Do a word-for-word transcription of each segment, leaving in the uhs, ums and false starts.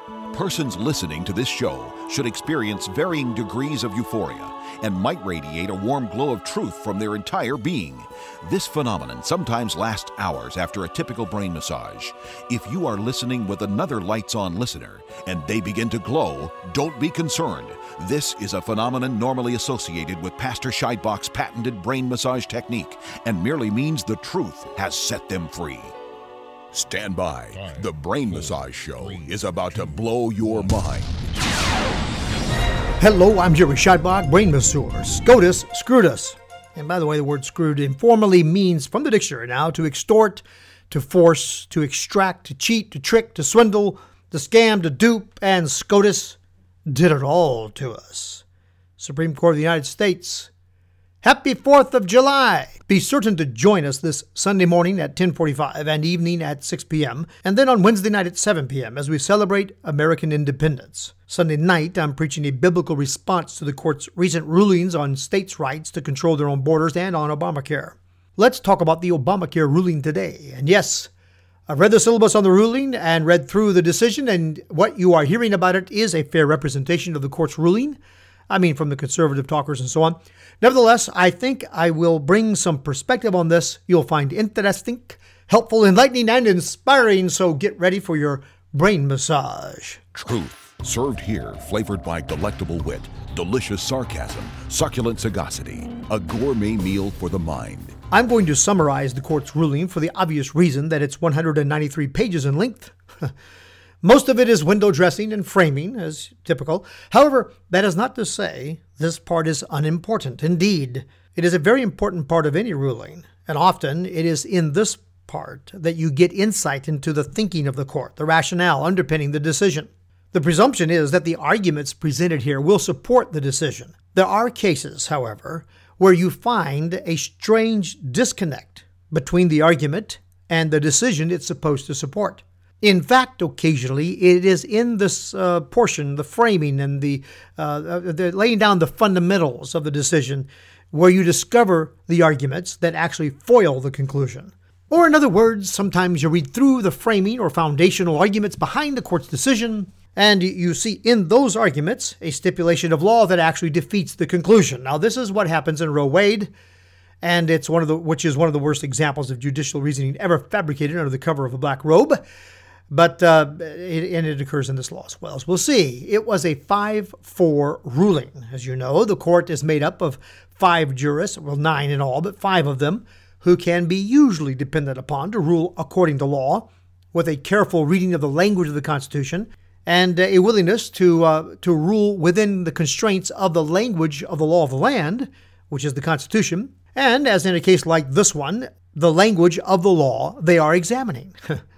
Persons listening to this show should experience varying degrees of euphoria and might radiate a warm glow of truth from their entire being. This phenomenon sometimes lasts hours after a typical brain massage. If you are listening with another lights-on listener and they begin to glow, don't be concerned. This is a phenomenon normally associated with Pastor Scheidbach's patented brain massage technique and merely means the truth has set them free. Stand by. Five, the Brain four, Massage Show three, is about two, to blow your mind. Hello, I'm Jerry Scheidbach, brain masseur. SCOTUS, screwed us. And by the way, the word screwed informally means, from the dictionary now, to extort, to force, to extract, to cheat, to trick, to swindle, to scam, to dupe, and SCOTUS did it all to us. Supreme Court of the United States. Happy fourth of July! Be certain to join us this Sunday morning at ten forty-five and evening at six p.m. and then on Wednesday night at seven p.m. as we celebrate American independence. Sunday night, I'm preaching a biblical response to the court's recent rulings on states' rights to control their own borders and on Obamacare. Let's talk about the Obamacare ruling today. And yes, I've read the syllabus on the ruling and read through the decision, and what you are hearing about it is a fair representation of the court's ruling. I mean, from the conservative talkers and so on. Nevertheless, I think I will bring some perspective on this you'll find interesting, helpful, enlightening, and inspiring, so get ready for your brain massage. Truth, served here, flavored by delectable wit, delicious sarcasm, succulent sagacity, a gourmet meal for the mind. I'm going to summarize the court's ruling for the obvious reason that it's one hundred ninety-three pages in length. Most of it is window dressing and framing, as typical. However, that is not to say this part is unimportant. Indeed, it is a very important part of any ruling, and often it is in this part that you get insight into the thinking of the court, the rationale underpinning the decision. The presumption is that the arguments presented here will support the decision. There are cases, however, where you find a strange disconnect between the argument and the decision it's supposed to support. In fact, occasionally, it is in this uh, portion, the framing and the, uh, the laying down the fundamentals of the decision, where you discover the arguments that actually foil the conclusion. Or in other words, sometimes you read through the framing or foundational arguments behind the court's decision, and you see in those arguments a stipulation of law that actually defeats the conclusion. Now, this is what happens in Roe Wade, and it's one of the which is one of the worst examples of judicial reasoning ever fabricated under the cover of a black robe. But uh, it, and it occurs in this law as well. As we'll see, it was a five four ruling. As you know, the court is made up of five jurists, well, nine in all, but five of them, who can be usually depended upon to rule according to law, with a careful reading of the language of the Constitution, and a willingness to uh, to rule within the constraints of the language of the law of the land, which is the Constitution, and, as in a case like this one, the language of the law they are examining.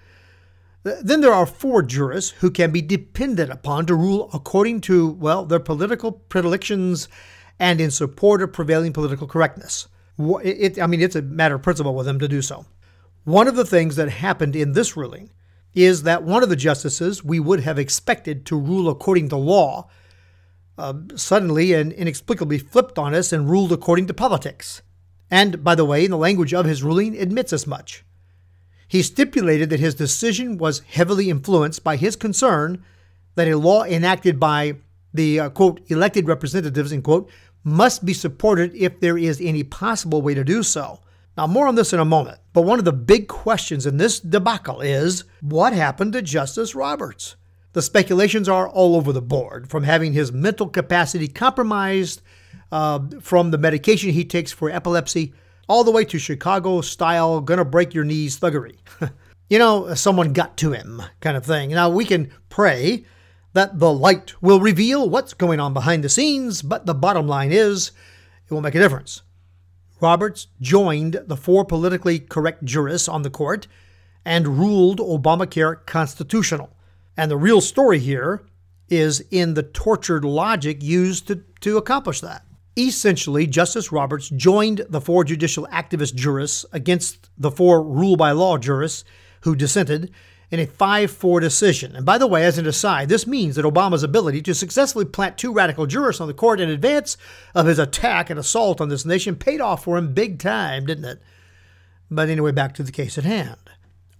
Then there are four jurists who can be depended upon to rule according to, well, their political predilections and in support of prevailing political correctness. It, I mean, it's a matter of principle with them to do so. One of the things that happened in this ruling is that one of the justices we would have expected to rule according to law uh, suddenly and inexplicably flipped on us and ruled according to politics. And, by the way, in the language of his ruling, admits as much. He stipulated that his decision was heavily influenced by his concern that a law enacted by the, uh, quote, elected representatives, end quote, must be supported if there is any possible way to do so. Now, more on this in a moment, but one of the big questions in this debacle is, what happened to Justice Roberts? The speculations are all over the board, from having his mental capacity compromised, uh, from the medication he takes for epilepsy, all the way to Chicago-style, gonna-break-your-knees thuggery. You know, someone got to him kind of thing. Now, we can pray that the light will reveal what's going on behind the scenes, but the bottom line is, it will make a difference. Roberts joined the four politically correct jurists on the court and ruled Obamacare constitutional. And the real story here is in the tortured logic used to, to accomplish that. Essentially, Justice Roberts joined the four judicial activist jurists against the four rule-by-law jurists who dissented in a five four decision. And by the way, as an aside, this means that Obama's ability to successfully plant two radical jurists on the court in advance of his attack and assault on this nation paid off for him big time, didn't it? But anyway, back to the case at hand.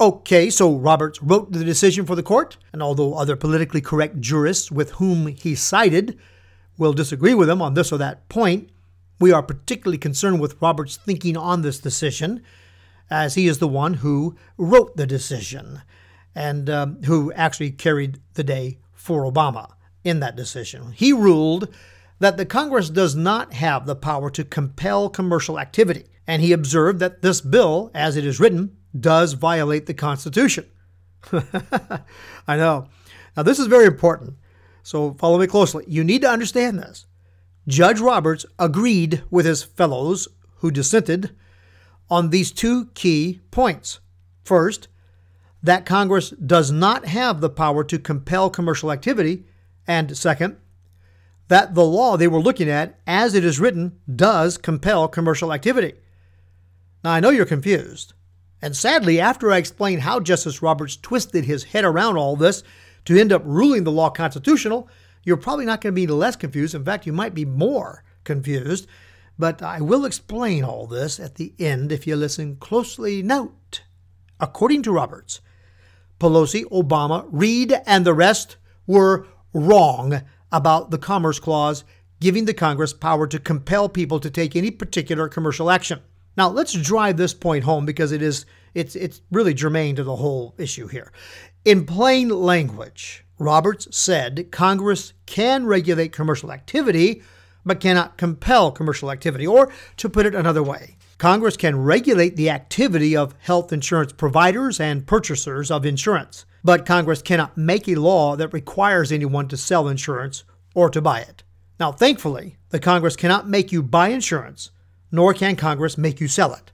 Okay, so Roberts wrote the decision for the court, and although other politically correct jurists with whom he sided will disagree with him on this or that point, we are particularly concerned with Roberts' thinking on this decision, as he is the one who wrote the decision and um, who actually carried the day for Obama in that decision. He ruled that the Congress does not have the power to compel commercial activity, and he observed that this bill, as it is written, does violate the Constitution. I know. Now, this is very important, so follow me closely. You need to understand this. Judge Roberts agreed with his fellows who dissented on these two key points. First, that Congress does not have the power to compel commercial activity, and second, that the law they were looking at, as it is written, does compel commercial activity. Now, I know you're confused. And sadly, after I explain how Justice Roberts twisted his head around all this to end up ruling the law constitutional, you're probably not going to be less confused. In fact, you might be more confused. But I will explain all this at the end if you listen closely. Note, according to Roberts, Pelosi, Obama, Reid, and the rest were wrong about the Commerce Clause giving the Congress power to compel people to take any particular commercial action. Now, let's drive this point home because it is it's it's really germane to the whole issue here. In plain language, Roberts said Congress can regulate commercial activity, but cannot compel commercial activity. Or, to put it another way, Congress can regulate the activity of health insurance providers and purchasers of insurance, but Congress cannot make a law that requires anyone to sell insurance or to buy it. Now, thankfully, the Congress cannot make you buy insurance, nor can Congress make you sell it.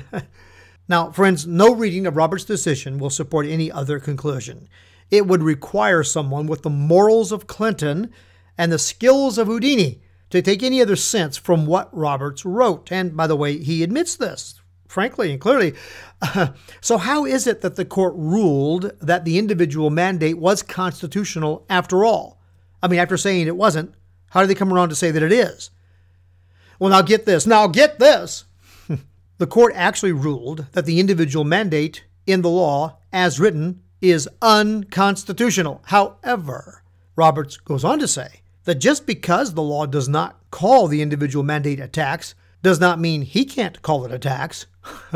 Now, friends, no reading of Roberts' decision will support any other conclusion. It would require someone with the morals of Clinton and the skills of Houdini to take any other sense from what Roberts wrote. And by the way, he admits this, frankly and clearly. Uh, so how is it that the court ruled that the individual mandate was constitutional after all? I mean, after saying it wasn't, how did they come around to say that it is? Well, now get this. Now get this. The court actually ruled that the individual mandate in the law, as written, is unconstitutional. However, Roberts goes on to say that just because the law does not call the individual mandate a tax does not mean he can't call it a tax.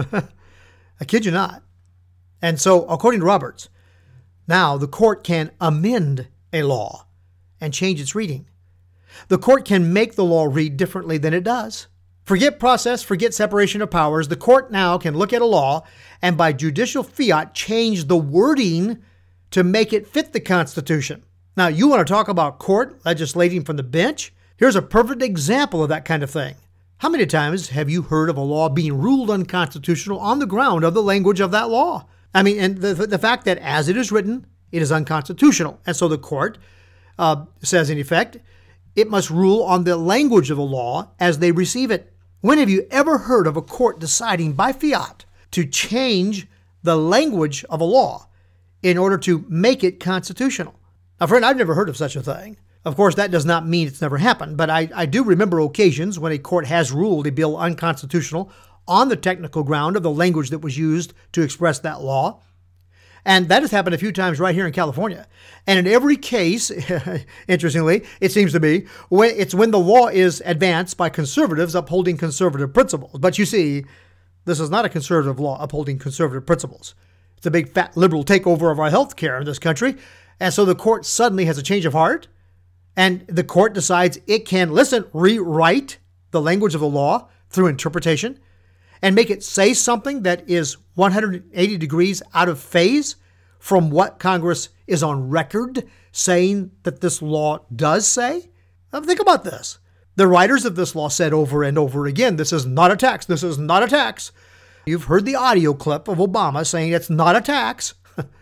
I kid you not. And so, according to Roberts, now the court can amend a law and change its reading. The court can make the law read differently than it does. Forget process, forget separation of powers. The court now can look at a law and by judicial fiat change the wording to make it fit the Constitution. Now, you want to talk about court legislating from the bench? Here's a perfect example of that kind of thing. How many times have you heard of a law being ruled unconstitutional on the ground of the language of that law? I mean, and the, the fact that as it is written, it is unconstitutional. And so the court uh, says, in effect, it must rule on the language of the law as they receive it. When have you ever heard of a court deciding by fiat to change the language of a law in order to make it constitutional? Now, friend, I've never heard of such a thing. Of course, that does not mean it's never happened, but I, I do remember occasions when a court has ruled a bill unconstitutional on the technical ground of the language that was used to express that law. And that has happened a few times right here in California. And in every case, interestingly, it seems to be, when it's when the law is advanced by conservatives upholding conservative principles. But you see, this is not a conservative law upholding conservative principles. It's a big fat liberal takeover of our health care in this country. And so the court suddenly has a change of heart. And the court decides it can, listen, rewrite the language of the law through interpretation and make it say something that is one hundred eighty degrees out of phase from what Congress is on record saying that this law does say? Now think about this. The writers of this law said over and over again, this is not a tax, this is not a tax. You've heard the audio clip of Obama saying it's not a tax.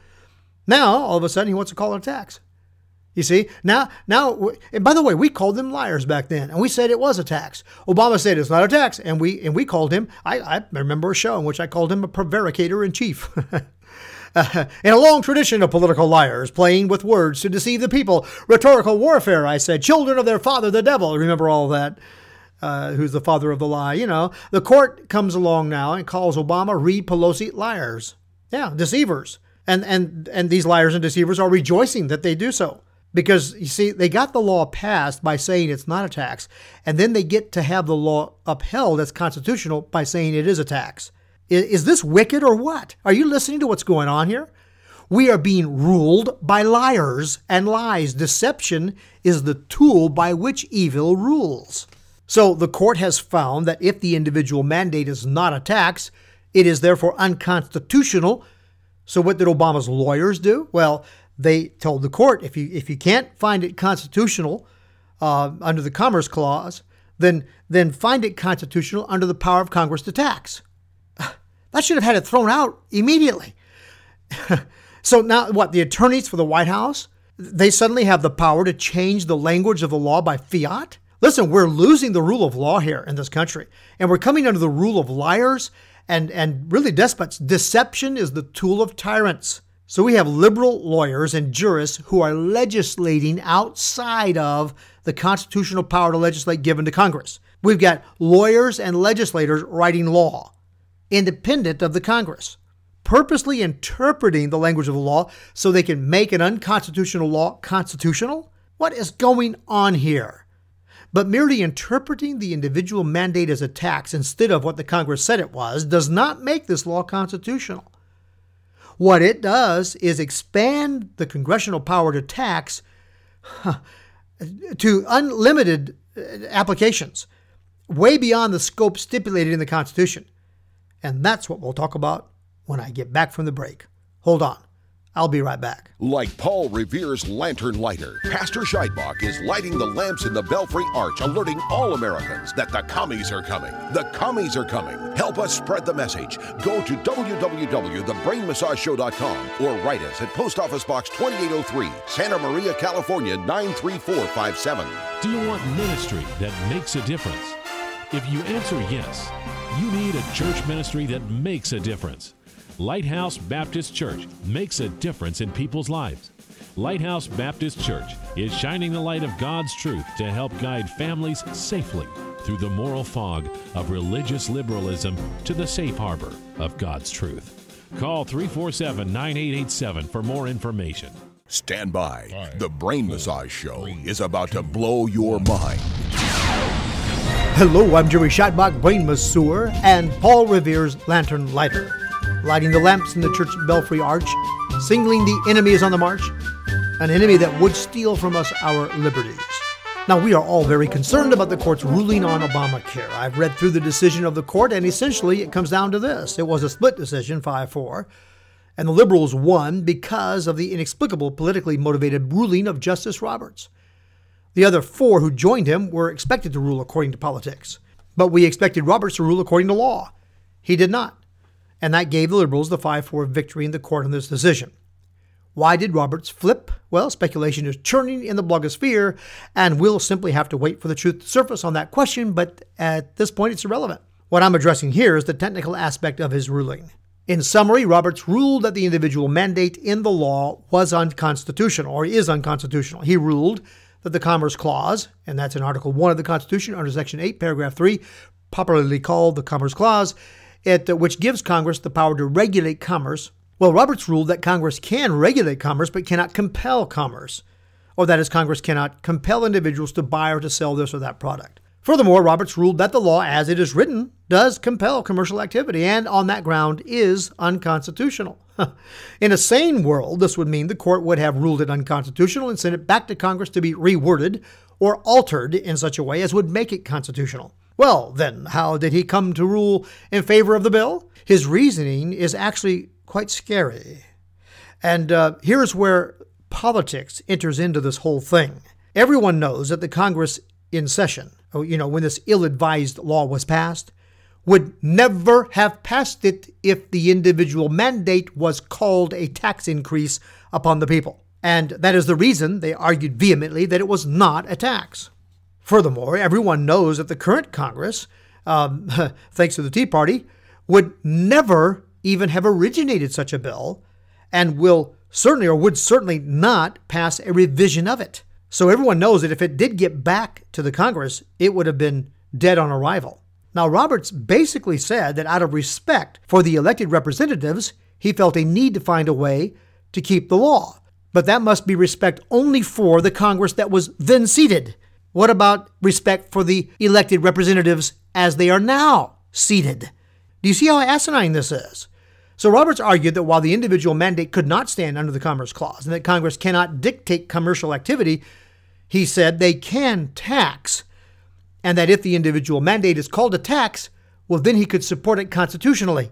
Now, all of a sudden, he wants to call it a tax. You see, now, now, and by the way, we called them liars back then, and we said it was a tax. Obama said it's not a tax, and we and we called him, I, I remember a show in which I called him a prevaricator in chief. uh, in a long tradition of political liars, playing with words to deceive the people. Rhetorical warfare, I said, children of their father, the devil. Remember all that? Uh, who's the father of the lie? You know, the court comes along now and calls Obama, Reid, Pelosi liars. Yeah, deceivers. And, and, and these liars and deceivers are rejoicing that they do so. Because, you see, they got the law passed by saying it's not a tax, and then they get to have the law upheld as constitutional by saying it is a tax. Is, is this wicked or what? Are you listening to what's going on here? We are being ruled by liars and lies. Deception is the tool by which evil rules. So the court has found that if the individual mandate is not a tax, it is therefore unconstitutional. So what did Obama's lawyers do? Well, they told the court, if you if you can't find it constitutional uh, under the Commerce Clause, then then find it constitutional under the power of Congress to tax. That should have had it thrown out immediately. So now what? The attorneys for the White House, they suddenly have the power to change the language of the law by fiat? Listen, we're losing the rule of law here in this country, and we're coming under the rule of liars and, and really despots. Deception is the tool of tyrants. So we have liberal lawyers and jurists who are legislating outside of the constitutional power to legislate given to Congress. We've got lawyers and legislators writing law, independent of the Congress, purposely interpreting the language of the law so they can make an unconstitutional law constitutional? What is going on here? But merely interpreting the individual mandate as a tax instead of what the Congress said it was does not make this law constitutional. What it does is expand the congressional power to tax huh, to unlimited applications, way beyond the scope stipulated in the Constitution. And that's what we'll talk about when I get back from the break. Hold on. I'll be right back. Like Paul Revere's lantern lighter, Pastor Scheidbach is lighting the lamps in the Belfry Arch, alerting all Americans that the commies are coming. The commies are coming. Help us spread the message. Go to w w w dot the brain massage show dot com or write us at Post Office Box twenty-eight oh three, Santa Maria, California, nine three four five seven. Do you want ministry that makes a difference? If you answer yes, you need a church ministry that makes a difference. Lighthouse Baptist Church makes a difference in people's lives. Lighthouse Baptist Church is shining the light of God's truth to help guide families safely through the moral fog of religious liberalism to the safe harbor of God's truth. Call three four seven, nine eight eight seven for more information. Stand by. The Brain Massage Show is about to blow your mind. Hello, I'm Jerry Scheidbach, Brain Masseur, and Paul Revere's Lantern Lighter, lighting the lamps in the church Belfry Arch, singling the enemy is on the march, an enemy that would steal from us our liberties. Now, we are all very concerned about the court's ruling on Obamacare. I've read through the decision of the court, and essentially it comes down to this. It was a split decision, five four, and the liberals won because of the inexplicable politically motivated ruling of Justice Roberts. The other four who joined him were expected to rule according to politics, but we expected Roberts to rule according to law. He did not. And that gave the liberals the five four victory in the court on this decision. Why did Roberts flip? Well, speculation is churning in the blogosphere, and we'll simply have to wait for the truth to surface on that question, but at this point it's irrelevant. What I'm addressing here is the technical aspect of his ruling. In summary, Roberts ruled that the individual mandate in the law was unconstitutional, or is unconstitutional. He ruled that the Commerce Clause, and that's in Article one of the Constitution under Section eight, Paragraph three, popularly called the Commerce Clause, It, uh, which gives Congress the power to regulate commerce. Well, Roberts ruled that Congress can regulate commerce but cannot compel commerce, or that is, Congress cannot compel individuals to buy or to sell this or that product. Furthermore, Roberts ruled that the law, as it is written, does compel commercial activity and on that ground is unconstitutional. In a sane world, this would mean the court would have ruled it unconstitutional and sent it back to Congress to be reworded or altered in such a way as would make it constitutional. Well, then, how did he come to rule in favor of the bill? His reasoning is actually quite scary. And uh, here's where politics enters into this whole thing. Everyone knows that the Congress in session, you know, when this ill-advised law was passed, would never have passed it if the individual mandate was called a tax increase upon the people. And that is the reason they argued vehemently that it was not a tax. Furthermore, everyone knows that the current Congress, um, thanks to the Tea Party, would never even have originated such a bill and will certainly or would certainly not pass a revision of it. So everyone knows that if it did get back to the Congress, it would have been dead on arrival. Now, Roberts basically said that out of respect for the elected representatives, he felt a need to find a way to keep the law. But that must be respect only for the Congress that was then seated. What about respect for the elected representatives as they are now seated? Do you see how asinine this is? So Roberts argued that while the individual mandate could not stand under the Commerce Clause and that Congress cannot dictate commercial activity, he said they can tax, and that if the individual mandate is called a tax, well, then he could support it constitutionally.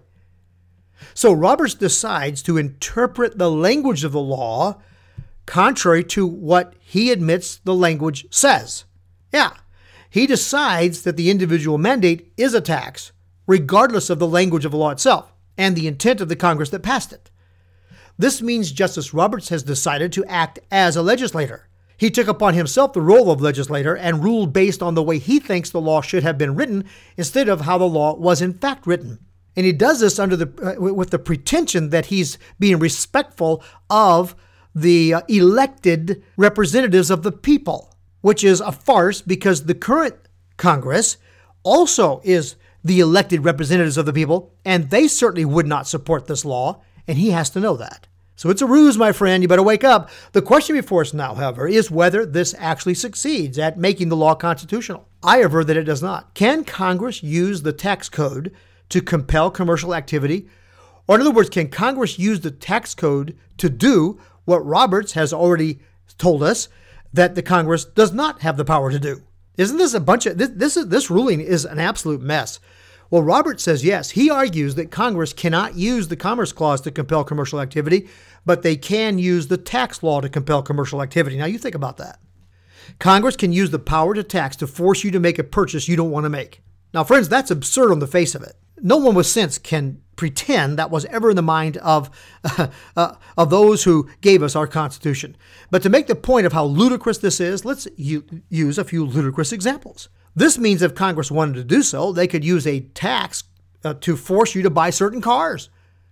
So Roberts decides to interpret the language of the law contrary to what he admits the language says. Yeah, he decides that the individual mandate is a tax, regardless of the language of the law itself and the intent of the Congress that passed it. This means Justice Roberts has decided to act as a legislator. He took upon himself the role of legislator and ruled based on the way he thinks the law should have been written instead of how the law was in fact written. And he does this under the uh, with the pretension that he's being respectful of the uh, elected representatives of the people, which is a farce because the current Congress also is the elected representatives of the people, and they certainly would not support this law, and he has to know that. So it's a ruse, my friend. You better wake up. The question before us now, however, is whether this actually succeeds at making the law constitutional. I aver that it does not. Can Congress use the tax code to compel commercial activity? Or in other words, can Congress use the tax code to do what Roberts has already told us that the Congress does not have the power to do? Isn't this a bunch of, this, this, is, this ruling is an absolute mess. Well, Roberts says yes. He argues that Congress cannot use the Commerce Clause to compel commercial activity, but they can use the tax law to compel commercial activity. Now, you think about that. Congress can use the power to tax to force you to make a purchase you don't want to make. Now, friends, that's absurd on the face of it. No one with sense can pretend that was ever in the mind of, uh, uh, of those who gave us our Constitution. But to make the point of how ludicrous this is, let's u- use a few ludicrous examples. This means if Congress wanted to do so, they could use a tax uh, to force you to buy certain cars.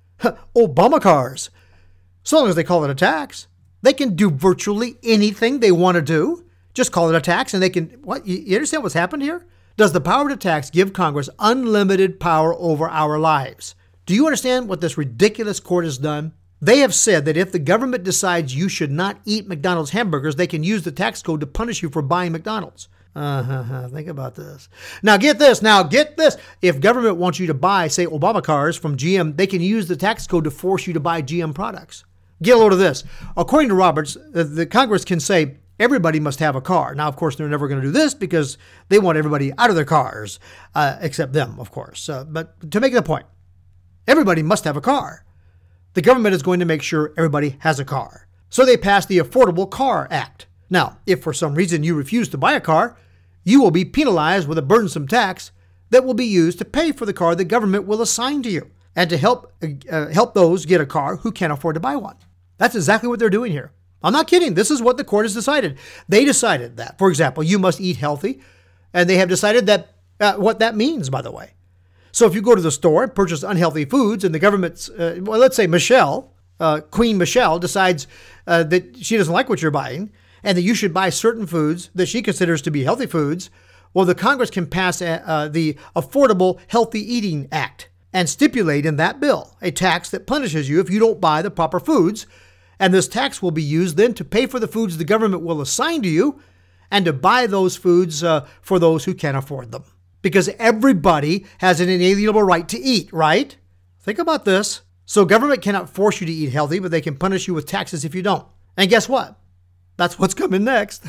Obama cars. So long as they call it a tax, they can do virtually anything they want to do. Just call it a tax and they can, what, you, you understand what's happened here? Does the power to tax give Congress unlimited power over our lives? Do you understand what this ridiculous court has done? They have said that if the government decides you should not eat McDonald's hamburgers, they can use the tax code to punish you for buying McDonald's. Uh-huh. Think about this. Now get this. Now get this. If government wants you to buy, say, Obama cars from G M, they can use the tax code to force you to buy G M products. Get a load of this. According to Roberts, the Congress can say everybody must have a car. Now, of course, they're never going to do this because they want everybody out of their cars, uh, except them, of course. Uh, but to make the point, everybody must have a car. The government is going to make sure everybody has a car. So they passed the Affordable Car Act. Now, if for some reason you refuse to buy a car, you will be penalized with a burdensome tax that will be used to pay for the car the government will assign to you and to help uh, help those get a car who can't afford to buy one. That's exactly what they're doing here. I'm not kidding. This is what the court has decided. They decided that, for example, you must eat healthy, and they have decided that uh, what that means, by the way. So if you go to the store and purchase unhealthy foods and the government's, uh, well, let's say Michelle, uh, Queen Michelle decides uh, that she doesn't like what you're buying, and that you should buy certain foods that she considers to be healthy foods, well, the Congress can pass uh, the Affordable Healthy Eating Act and stipulate in that bill a tax that punishes you if you don't buy the proper foods. And this tax will be used then to pay for the foods the government will assign to you and to buy those foods uh, for those who can't afford them. Because everybody has an inalienable right to eat, right? Think about this. So government cannot force you to eat healthy, but they can punish you with taxes if you don't. And guess what? That's what's coming next.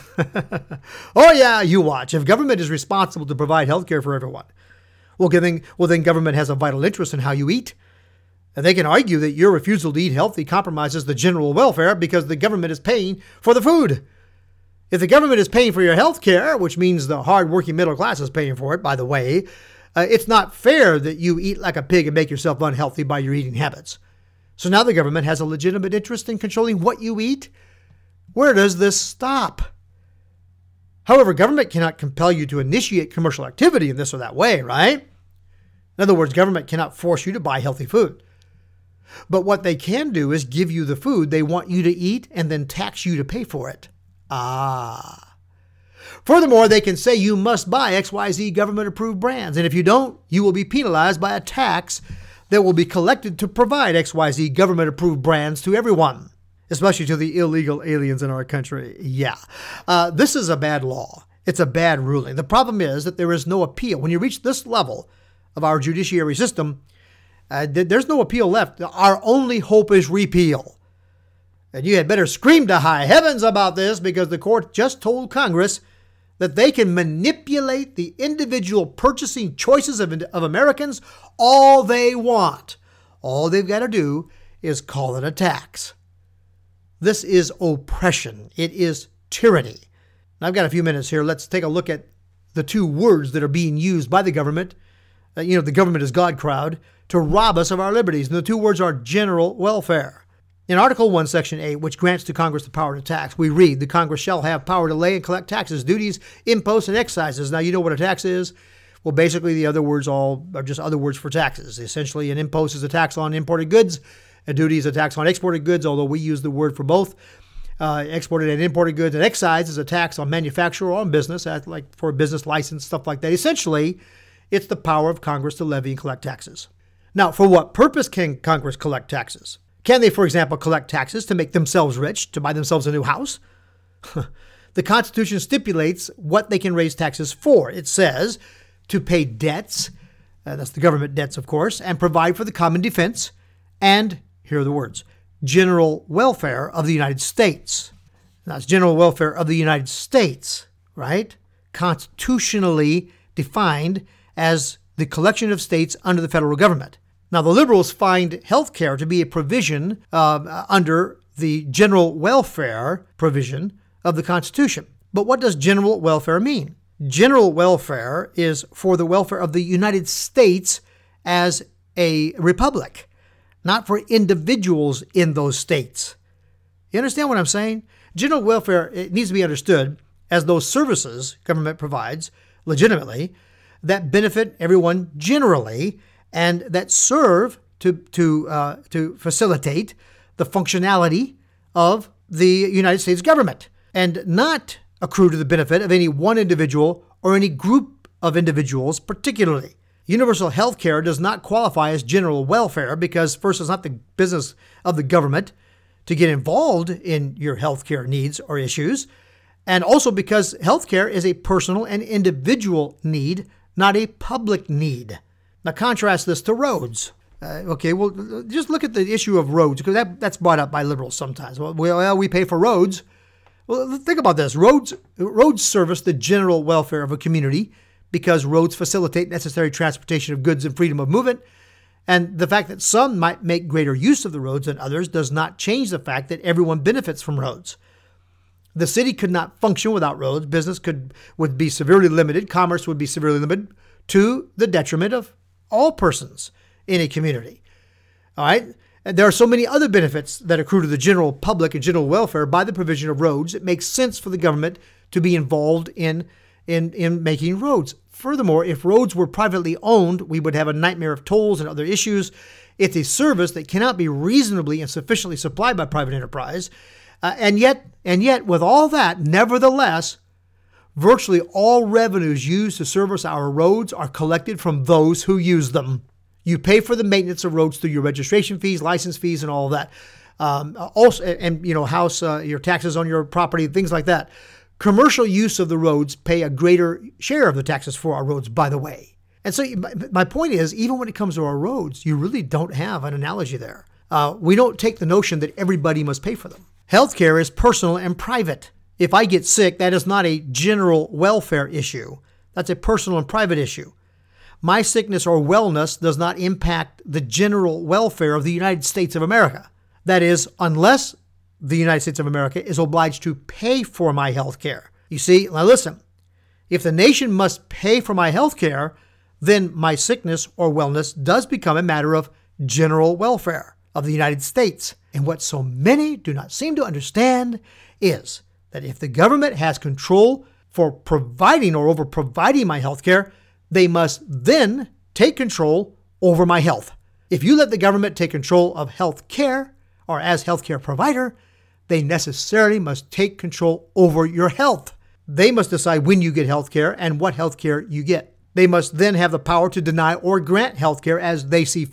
Oh, yeah, you watch. If government is responsible to provide health care for everyone, well then, well, then government has a vital interest in how you eat. And they can argue that your refusal to eat healthy compromises the general welfare because the government is paying for the food. If the government is paying for your health care, which means the hard-working middle class is paying for it, by the way, uh, it's not fair that you eat like a pig and make yourself unhealthy by your eating habits. So now the government has a legitimate interest in controlling what you eat. Where does this stop? However, government cannot compel you to initiate commercial activity in this or that way, right? In other words, government cannot force you to buy healthy food. But what they can do is give you the food they want you to eat and then tax you to pay for it. Ah. Furthermore, they can say you must buy X Y Z government-approved brands, and if you don't, you will be penalized by a tax that will be collected to provide X Y Z government-approved brands to everyone, especially to the illegal aliens in our country. Yeah, uh, this is a bad law. It's a bad ruling. The problem is that there is no appeal. When you reach this level of our judiciary system, uh, th- there's no appeal left. Our only hope is repeal. And you had better scream to high heavens about this, because the court just told Congress that they can manipulate the individual purchasing choices of, of Americans all they want. All they've got to do is call it a tax. This is oppression. It is tyranny. Now, I've got a few minutes here. Let's take a look at the two words that are being used by the government. Uh, you know, the government is God crowd, to rob us of our liberties. And the two words are general welfare. In Article one, Section eight, which grants to Congress the power to tax, we read, the Congress shall have power to lay and collect taxes, duties, imposts, and excises. Now, you know what a tax is? Well, basically, the other words all are just other words for taxes. Essentially, an impost is a tax on imported goods. A duty is a tax on exported goods, although we use the word for both. Uh, exported and imported goods. And excise is a tax on manufacture or on business, like for a business license, stuff like that. Essentially, it's the power of Congress to levy and collect taxes. Now, for what purpose can Congress collect taxes? Can they, for example, collect taxes to make themselves rich, to buy themselves a new house? The Constitution stipulates what they can raise taxes for. It says to pay debts, uh, that's the government debts, of course, and provide for the common defense, and, here are the words, general welfare of the United States. That's general welfare of the United States, right? Constitutionally defined as the collection of states under the federal government. Now, the liberals find health care to be a provision uh, under the general welfare provision of the Constitution. But what does general welfare mean? General welfare is for the welfare of the United States as a republic, not for individuals in those states. You understand what I'm saying? General welfare, it needs to be understood as those services government provides legitimately that benefit everyone generally, and that serve to to uh, to facilitate the functionality of the United States government, and not accrue to the benefit of any one individual or any group of individuals particularly. Universal health care does not qualify as general welfare because, first, it's not the business of the government to get involved in your health care needs or issues, and also because health care is a personal and individual need, not a public need. Now, contrast this to roads. Uh, okay, well, just look at the issue of roads, because that, that's brought up by liberals sometimes. Well, well, we pay for roads. Well, think about this. Roads, roads service the general welfare of a community because roads facilitate necessary transportation of goods and freedom of movement. And the fact that some might make greater use of the roads than others does not change the fact that everyone benefits from roads. The city could not function without roads. Business could would be severely limited. Commerce would be severely limited to the detriment of all persons in a community. All right. And there are so many other benefits that accrue to the general public and general welfare by the provision of roads. It makes sense for the government to be involved in, in, in making roads. Furthermore, if roads were privately owned, we would have a nightmare of tolls and other issues. It's a service that cannot be reasonably and sufficiently supplied by private enterprise. Uh, and yet, and yet, with all that, nevertheless, virtually all revenues used to service our roads are collected from those who use them. You pay for the maintenance of roads through your registration fees, license fees, and all of that. Um, also, and you know, house, uh, your taxes on your property, things like that. Commercial use of the roads pay a greater share of the taxes for our roads, by the way. And so my point is, even when it comes to our roads, you really don't have an analogy there. Uh, we don't take the notion that everybody must pay for them. Healthcare is personal and private. If I get sick, that is not a general welfare issue. That's a personal and private issue. My sickness or wellness does not impact the general welfare of the United States of America. That is, unless the United States of America is obliged to pay for my health care. You see, now listen, if the nation must pay for my health care, then my sickness or wellness does become a matter of general welfare of the United States. And what so many do not seem to understand is that if the government has control for providing or over providing my health care, they must then take control over my health. If you let the government take control of health care, or as healthcare provider, they necessarily must take control over your health. They must decide when you get health care and what health care you get. They must then have the power to deny or grant health care as they see fit.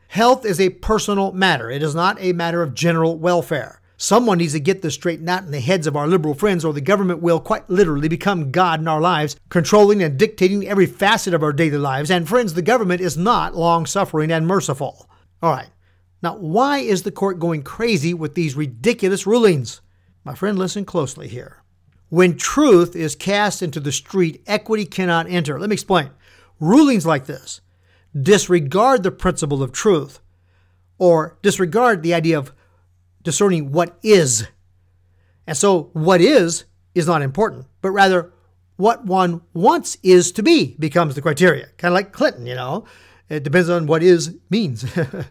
Health is a personal matter. It is not a matter of general welfare. Someone needs to get this straightened out in the heads of our liberal friends, or the government will quite literally become God in our lives, controlling and dictating every facet of our daily lives. And friends, the government is not long-suffering and merciful. All right. Now, why is the court going crazy with these ridiculous rulings? My friend, listen closely here. When truth is cast into the street, equity cannot enter. Let me explain. Rulings like this disregard the principle of truth, or disregard the idea of discerning what is. And so what is is not important, but rather what one wants is to be becomes the criteria. Kind of like Clinton, you know. It depends on what is means.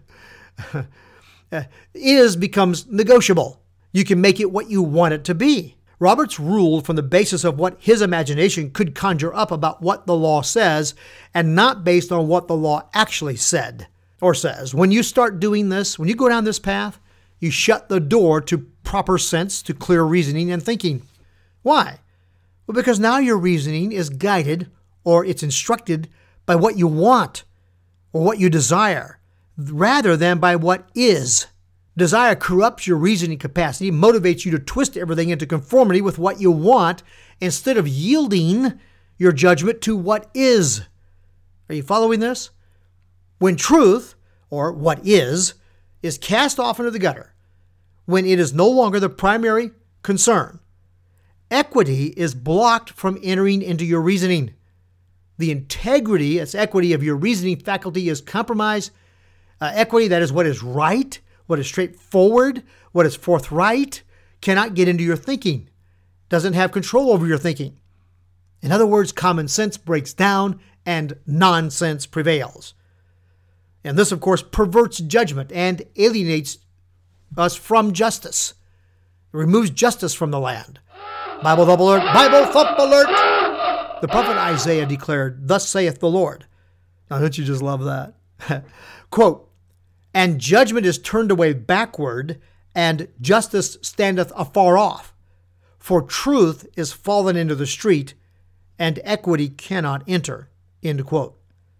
Is becomes negotiable. You can make it what you want it to be. Roberts ruled from the basis of what his imagination could conjure up about what the law says, and not based on what the law actually said or says. When you start doing this, when you go down this path, you shut the door to proper sense, to clear reasoning and thinking. Why? Well, because now your reasoning is guided, or it's instructed by what you want or what you desire, rather than by what is. Desire corrupts your reasoning capacity, motivates you to twist everything into conformity with what you want, instead of yielding your judgment to what is. Are you following this? When truth, or what is, is cast off into the gutter, when it is no longer the primary concern, equity is blocked from entering into your reasoning. The integrity, its equity of your reasoning faculty is compromised. Uh, equity, that is what is right, what is straightforward, what is forthright, cannot get into your thinking, doesn't have control over your thinking. In other words, common sense breaks down and nonsense prevails. And this, of course, perverts judgment and alienates us from justice. It removes justice from the land. Bible thump alert! Bible thump alert! The prophet Isaiah declared, "Thus saith the Lord." Now, don't you just love that? Quote, "And judgment is turned away backward, and justice standeth afar off. For truth is fallen into the street, and equity cannot enter." End quote.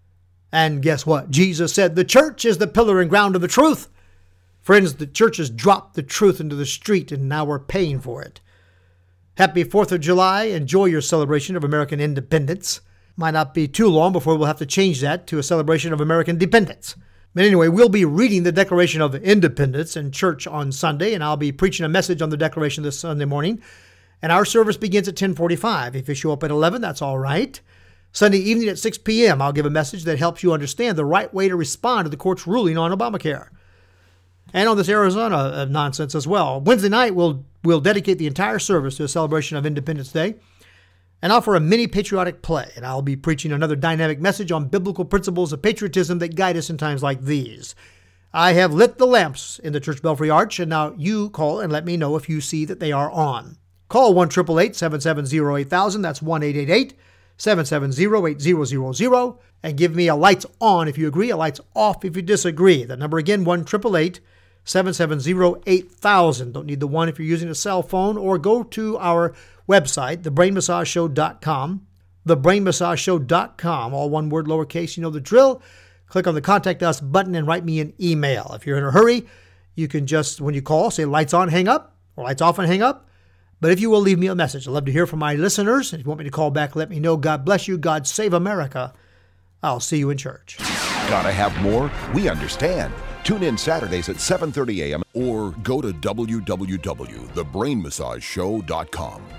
And guess what? Jesus said the church is the pillar and ground of the truth. Friends, the church has dropped the truth into the street, and now we're paying for it. Happy fourth of July. Enjoy your celebration of American independence. Might not be too long before we'll have to change that to a celebration of American dependence. But anyway, we'll be reading the Declaration of Independence in church on Sunday, and I'll be preaching a message on the Declaration this Sunday morning. And our service begins at ten forty-five. If you show up at eleven, that's all right. Sunday evening at six p.m., I'll give a message that helps you understand the right way to respond to the court's ruling on Obamacare. And on this Arizona nonsense as well. Wednesday night, we'll, we'll dedicate the entire service to a celebration of Independence Day and offer a mini patriotic play. And I'll be preaching another dynamic message on biblical principles of patriotism that guide us in times like these. I have lit the lamps in the Church Belfry Arch, and now you call and let me know if you see that they are on. Call one eight eight eight, seven seven zero, eight thousand. That's one eight eight eight, seven seven zero, eight zero zero zero. And give me a lights on if you agree, a lights off if you disagree. The number again, one eight eight eight, seven seven zero, eight thousand. Don't need the one if you're using a cell phone, or go to our website, the brain massage show dot com, the brain massage show dot com, all one word, lowercase, you know the drill. Click on the Contact Us button and write me an email. If you're in a hurry, you can just, when you call, say lights on, hang up, or lights off and hang up. But if you will, leave me a message. I'd love to hear from my listeners. If you want me to call back, let me know. God bless you. God save America. I'll see you in church. Gotta have more? We understand. Tune in Saturdays at seven thirty a.m. or go to w w w dot the brain massage show dot com.